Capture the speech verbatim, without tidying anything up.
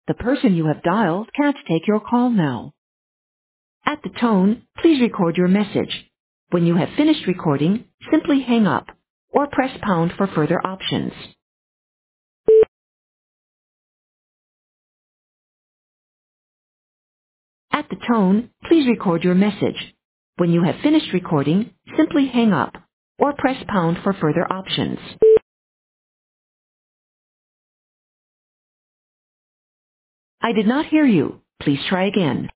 The person you have dialed can't take your call now. At the tone, please record your message. When you have finished recording, simply hang up or press pound for further options. At the tone, please record your message. When you have finished recording, simply hang up or press pound for further options. I did not hear you. Please try again.